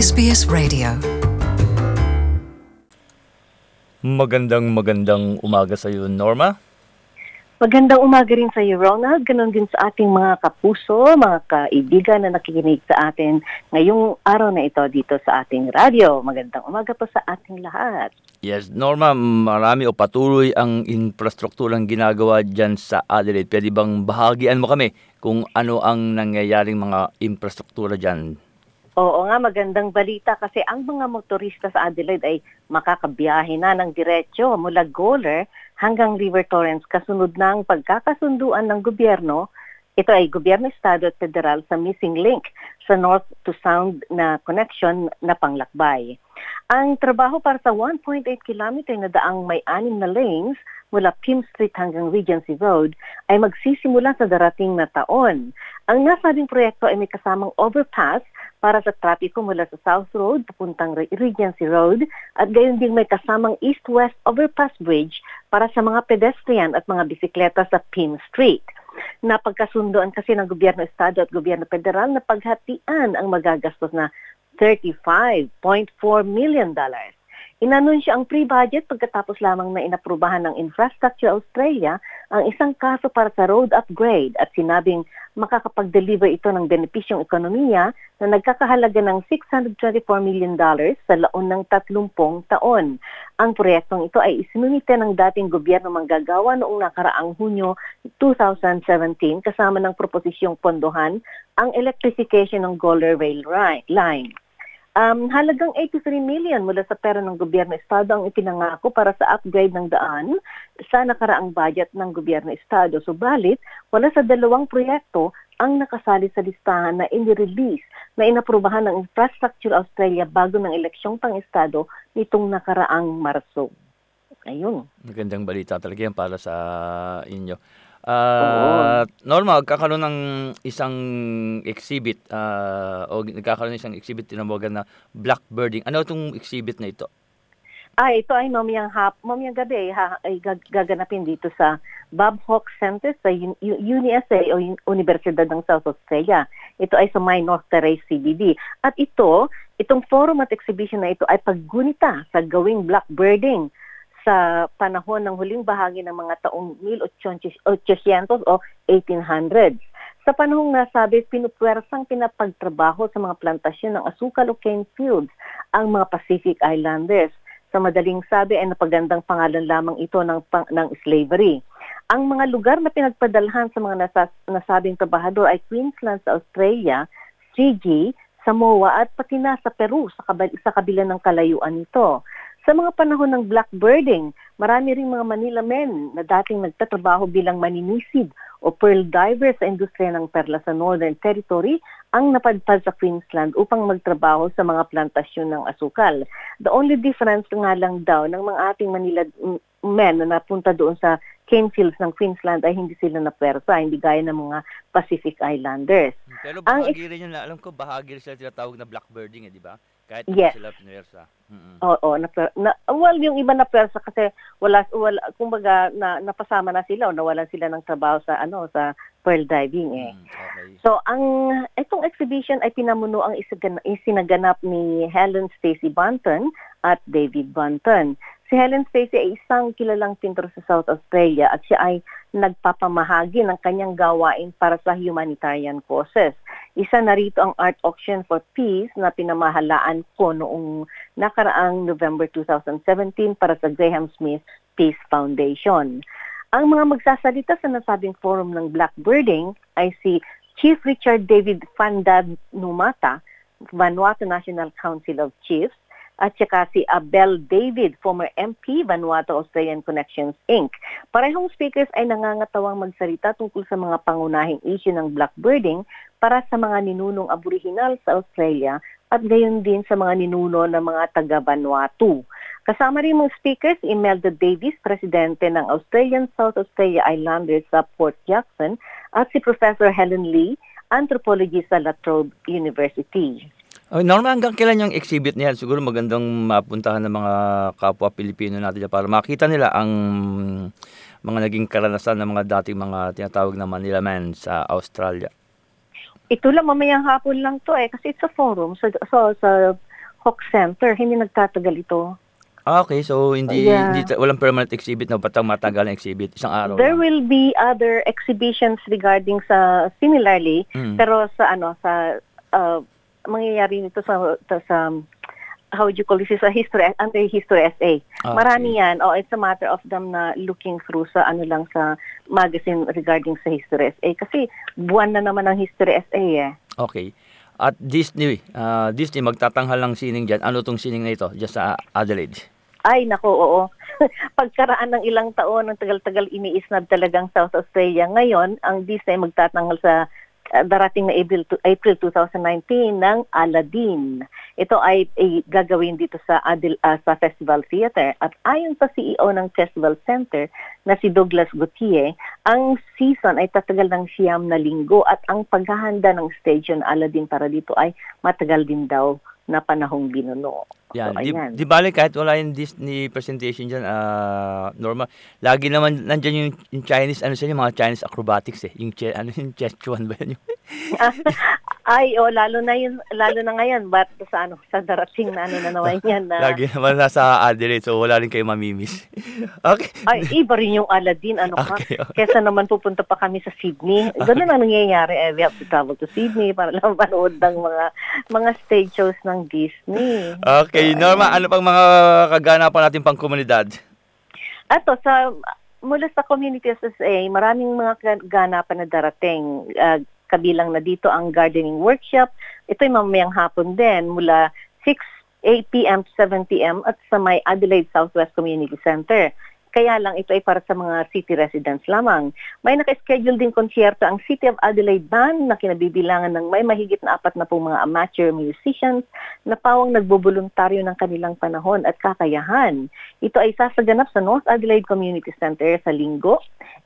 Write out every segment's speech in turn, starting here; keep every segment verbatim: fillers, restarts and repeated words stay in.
S B S Radio. Magandang magandang umaga sa iyo, Norma. Magandang umaga rin sa iyo, Ronald. Ganon din sa ating mga kapuso, mga kaibigan na nakikinig sa atin ngayong araw na ito dito sa ating radyo. Magandang umaga po sa ating lahat. Yes, Norma, marami o patuloy ang infrastrukturang ginagawa dyan sa Adelaide. Pwede bang bahagian mo kami kung ano ang nangyayaring mga infrastruktura dyan? Oo nga, magandang balita kasi ang mga motorista sa Adelaide ay makakabiyahe na ng diretsyo mula Gawler hanggang River Torrens kasunod ng pagkakasunduan ng gobyerno. Ito ay gobyerno, estado at federal sa missing link sa north to south na connection na panglakbay. Ang trabaho para sa one point eight kilometer na daang may anim na lanes mula Pym Street hanggang Regency Road ay magsisimula sa darating na taon. Ang nasabing proyekto ay may kasamang overpass para sa trapiko mula sa South Road papuntang Regency Road at gayon din may kasamang east-west overpass bridge para sa mga pedestrian at mga bisikleta sa Pym Street. Napagkasundoan kasi ng gobyerno estado at gobyerno federal na paghatian ang magagastos na thirty-five point four million dollars. Inanunsyo ang pre-budget pagkatapos lamang na inaprubahan ng Infrastructure Australia ang isang kaso para sa road upgrade at sinabing makakapag-deliver ito ng benepisyong ekonomiya na nagkakahalaga ng six hundred twenty-four million dollars sa laon ng tatlumpung taon. Ang proyektong ito ay isinunite ng dating gobyerno manggagawa noong nakaraang Hunyo two thousand seventeen kasama ng proposisyong pondohan ang electrification ng Gawler Rail Line. Um, halagang eighty-three million mula sa pera ng gobyerno estado ang ipinangako para sa upgrade ng daan sa nakaraang budget ng gobyerno estado. Subalit, wala sa dalawang proyekto ang nakasali sa listahan na inirelease na inaprubahan ng Infrastructure Australia bago ng eleksyong pang-estado nitong nakaraang Marso. Ayun. Magandang balita talaga yan para sa inyo. Uh, Norma, magkakaroon ng isang exhibit uh, o nagkakaroon ng isang exhibit tinawagan na blackbirding. Ano itong exhibit na ito? Ah, ito ay mamayang hap, mamayang gabi ha, ay gaganapin dito sa Bob Hawke Center sa U- U- U N I S A o Universidad ng South Australia. Ito ay sa May North Terrace C B D. At ito, itong forum at exhibition na ito ay paggunita sa gawing blackbirding sa panahon ng huling bahagi ng mga taong eighteen hundred o eighteen hundreds. Sa panahong nasabi, pinupwersang pinapagtrabaho sa mga plantasyon ng asukal o cane fields ang mga Pacific Islanders. Sa madaling sabi ay napagandang pangalan lamang ito ng, ng slavery. Ang mga lugar na pinagpadalhan sa mga nasas, nasabing trabahador ay Queensland sa Australia, Fiji, Samoa at pati na sa Peru sa, kabil- sa kabila ng kalayuan nito. Sa mga panahon ng blackbirding, marami ring mga Manila men na dating nagtatrabaho bilang maninisid o pearl diver sa industriya ng perla sa Northern Territory ang napadpad sa Queensland upang magtrabaho sa mga plantasyon ng asukal. The only difference nga lang daw ng mga ating Manila men na napunta doon sa cane fields ng Queensland ay hindi sila napwersa, hindi gaya ng mga Pacific Islanders. Pero bahagi rin yun, alam ko bahagi rin sila tinatawag na blackbirding, eh, di ba? Kahit hindi yes. sila pinwersa. Mm-hmm. Oo, na, na well yung iba na pwersa kasi wala wala kumbaga na napasama na sila o nawalan sila ng trabaho sa ano sa pearl diving eh. Mm, okay. So ang itong exhibition ay pinamuno ang isinaganap ni Helen Stacey Bunton at David Bunton. Si Helen Stacey ay isang kilalang pintor sa South Australia at siya ay nagpapamahagi ng kanyang gawain para sa humanitarian causes. Isa na rito ang Art Auction for Peace na pinamahalaan ko noong nakaraang November twenty seventeen para sa Graham Smith Peace Foundation. Ang mga magsasalita sa nasabing forum ng blackbirding ay si Chief Richard David Fandad Numata, Vanuatu National Council of Chiefs, at saka si Abel David, former M P, Vanuatu Australian Connections, Incorporated. Parehong speakers ay nangangatawang magsalita tungkol sa mga pangunahing issue ng blackbirding para sa mga ninunong aboriginal sa Australia at gayon din sa mga ninuno ng mga taga-Vanuatu. Kasama rin mga speakers, Imelda Davis, presidente ng Australian South Australia Islanders sa Port Jackson, at si Professor Helen Lee, anthropologist sa La Trobe University. Oh, Norma, hanggang kailan yung exhibit niyan? Siguro magandang mapuntahan ng mga kapwa Pilipino natin para makita nila ang mga naging karanasan ng mga dating mga tinatawag na Manila Men sa Australia. Ito lang, mamayang hapon lang to eh, kasi it's a forum. So, so, so Hock Center. Hindi nagtatagal ito. Ah, okay. So, hindi, Yeah. hindi ta- walang permanent exhibit na batang matagal na exhibit. Isang araw There lang. will be other exhibitions regarding sa similarly, Mm. pero sa ano sa uh, mangyayari nito sa sa, sa how would you call this, sa history under history S A. Ah, Marami okay. yan. Oh, it's a matter of them na looking through sa ano lang sa magazine regarding sa history S A kasi buwan na naman ang history S A eh. Okay. At Disney, ah, Disney magtatanghal ng sining dyan. Ano tong sining na ito dyan sa Adelaide? Ay, nako, oo. Pagkaraan ng ilang taon, ng tagal-tagal iniisnab talagang South Australia. Ngayon, ang Disney magtatanggal sa uh, darating na April, April twenty nineteen ng Aladdin. Ito ay, ay gagawin dito sa Adel, uh, sa Festival Theater. At ayon sa C E O ng Festival Center na si Douglas Gautier, ang season ay tatagal ng siyam na linggo at ang paghahanda ng stage ng Aladdin para dito ay matagal din daw na panahong binuno. Yan. So, Di, ayan. di bale kahit wala yung Disney presentation dyan, ah, normal. Lagi naman nandyan yung, yung Chinese, ano sila, yung mga Chinese acrobatics eh. Yung, che, ano yung Szechuan ba yun? Ay, oh, lalo na yun, lalo na ngayon, but sa ano, sa darating na ano na naman yan na, Lagi naman nasa Adelaide, so wala rin kayo mamimiss. Okay. ay, iba rin yung Aladdin, ano ka, Okay, okay. kesa naman pupunta pa kami sa Sydney. Ganun ang nangyayari, eh, we have to travel to Sydney para lang manood ng mga, mga stage shows ng Disney. Okay, So, Norma, ayan. ano pang mga kaganapan natin pang komunidad? Ato, sa, mula sa Community S S A, maraming mga kaganapan na darating. Uh, kabilang na dito ang gardening workshop. Ito'y mamayang hapon din mula six p.m. to seven p.m. at sa may Adelaide Southwest Community Center. Kaya lang ito ay para sa mga city residents lamang. May naka-schedule din konsyerto ang City of Adelaide Band na kinabibilangan ng may mahigit na apat na pong mga amateur musicians na pawang nagbubuluntaryo ng kanilang panahon at kakayahan. Ito ay sasaganap sa North Adelaide Community Center sa Linggo,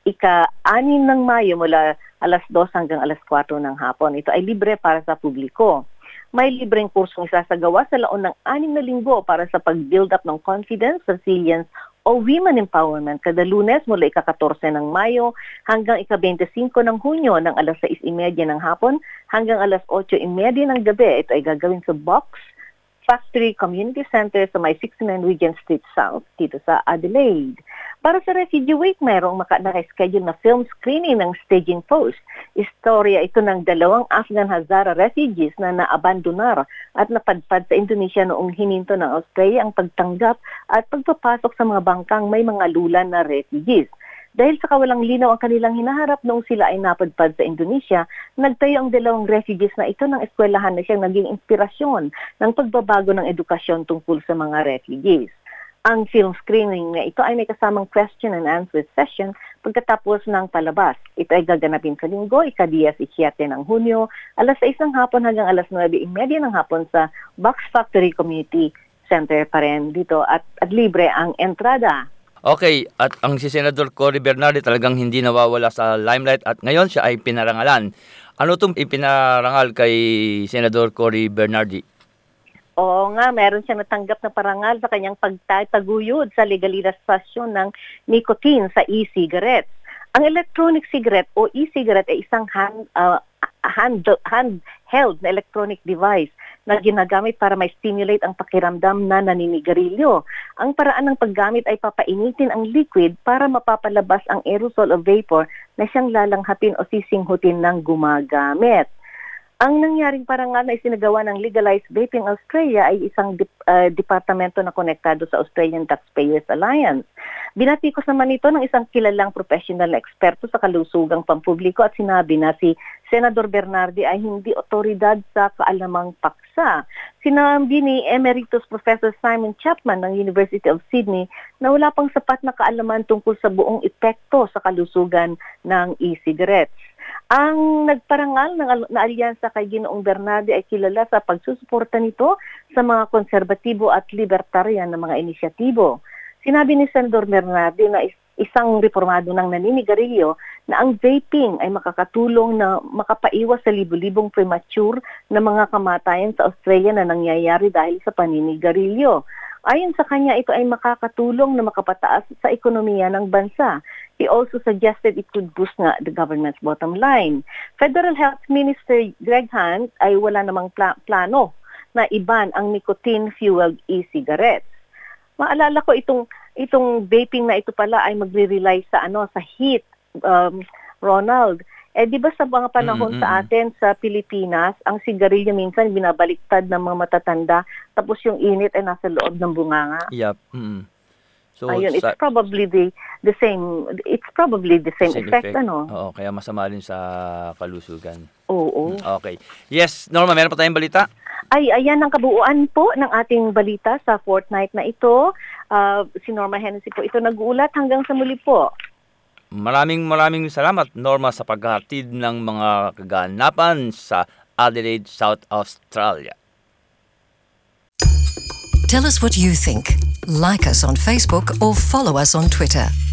ika-anim ng Mayo mula alas dos hanggang alas kwatro ng hapon. Ito ay libre para sa publiko. May libreng kursong isasagawa sa laon ng anim na linggo para sa pag-build up ng confidence, resilience, o women empowerment kada Lunes mula ika-katorse ng Mayo hanggang ika-beintisinko ng Hunyo ng alas sais trenta ng hapon hanggang alas otso trenta ng gabi. Ito ay gagawin sa Box Factory Community Center sa may sixty-nine Regent Street South dito sa Adelaide. Para sa Refugee Week, mayroong maka- naka-schedule na film screening ng Staging Post. Istorya ito ng dalawang Afghan Hazara refugees na naabandonar at napadpad sa Indonesia noong hininto ng Australia ang pagtanggap at pagpapasok sa mga bangkang may mga lulan na refugees. Dahil sa kawalang linaw ang kanilang hinaharap noong sila ay napadpad sa Indonesia, nagtayo ang dalawang refugees na ito ng eskwelahan na siyang naging inspirasyon ng pagbabago ng edukasyon tungkol sa mga refugees. Ang film screening na ito ay may kasamang question and answer session pagkatapos ng palabas. Ito ay gaganapin sa Linggo, ika-diyes isyete ng Hunyo, alas sais ng hapon hanggang alas nuwebe trenta ng hapon sa Box Factory Community Center pa rin dito at, at libre ang entrada. Okay, at ang si Senador Cory Bernardi talagang hindi nawawala sa limelight at ngayon siya ay pinarangalan. Ano itong ipinarangal kay Senador Cory Bernardi? Oo nga, meron siyang natanggap na parangal sa kanyang pagtataguyod sa legalisasyon ng nicotine sa e-cigarettes. Ang electronic cigarette o e-cigarette ay isang hand, uh, hand, handheld na electronic device na ginagamit para ma-stimulate ang pakiramdam na naninigarilyo. Ang paraan ng paggamit ay papainitin ang liquid para mapapalabas ang aerosol o vapor na siyang lalanghatin o sisinghutin ng gumagamit. Ang nangyaring parangal na isinagawa ng Legalized Vaping Australia ay isang dip, uh, departamento na konektado sa Australian Taxpayers Alliance. Binatikos naman ito ng isang kilalang professional na eksperto sa kalusugang pampubliko at sinabi na si Senador Bernardi ay hindi otoridad sa kaalamang paksa. Sinabi ni Emeritus Professor Simon Chapman ng University of Sydney na wala pang sapat na kaalaman tungkol sa buong epekto sa kalusugan ng e-cigarettes. Ang nagparangal ng na alyansa kay Ginoong Bernardi ay kilala sa pagsusuporta nito sa mga konserbatibo at libertarian na mga inisyatibo. Sinabi ni Senador Bernardi na isang reformado ng naninigarilyo na ang vaping ay makakatulong na makapaiwas sa libu-libong premature na mga kamatayan sa Australia na nangyayari dahil sa paninigarilyo. Ayon sa kanya, ito ay makakatulong na makapataas sa ekonomiya ng bansa. He also suggested it could boost nga the government's bottom line. Federal Health Minister Greg Hunt ay wala namang pla- plano na iban ang nicotine-fueled e-cigarettes. Maalala ko itong itong vaping na ito pala ay magre-rely sa ano sa heat, um, Ronald. Eh di ba sa mga panahon Mm, mm, sa mm. atin sa Pilipinas, ang sigarilyo minsan binabaliktad ng mga matatanda tapos yung init ay nasa loob ng bunganga. Yep. Mm. So, Ayun, it's sa probably the the same it's probably the same, same effect, effect. ano. Oo, kaya masama rin sa kalusugan. Oo. Mm, okay. Yes, Norma, meron pa tayong balita? Ay, ayan ang kabuuan po ng ating balita sa fortnight na ito. Ah, si Norma Hennessy po ito nag-uulat. Hanggang sa muli po. Maraming maraming salamat, Norma, sa paghahatid ng mga kaganapan sa Adelaide, South Australia. Tell us what you think. Like us on Facebook or follow us on Twitter.